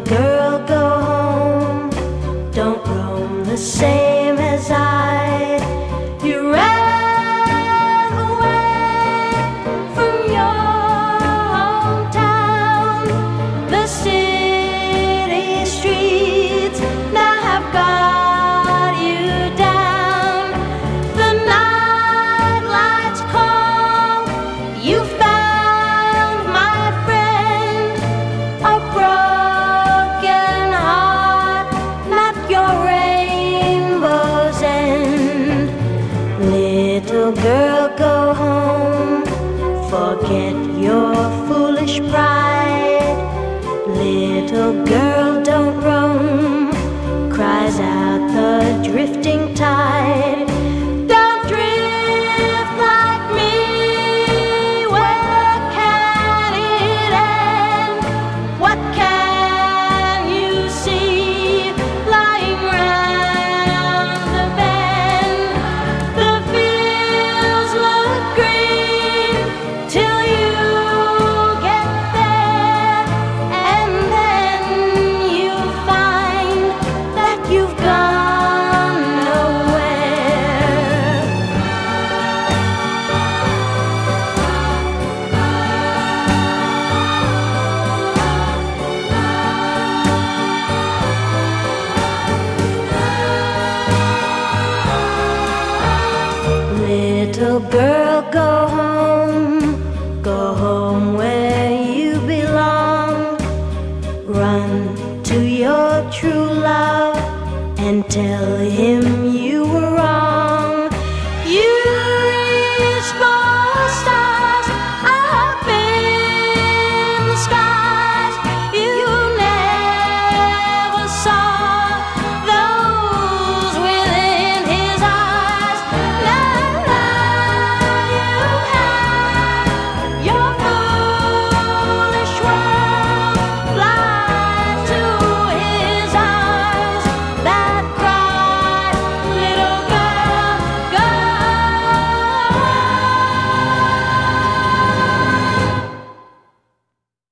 girl, go home. Don't roam the same as I. You ran away from your hometown. The city streets now have got you down. The night lights call. You found my friend. A broken heart, not your rainbow's end. Little girl, go home. Forget your foolish pride. Little girl, don't roam. Cries out the drifting tide. Don't drift like me. Where can it end? What can you see lying round the bend? The fields look green till you get there, and then you find that you've gone nowhere. Little girl, go home where you belong. Run to your true love and tell him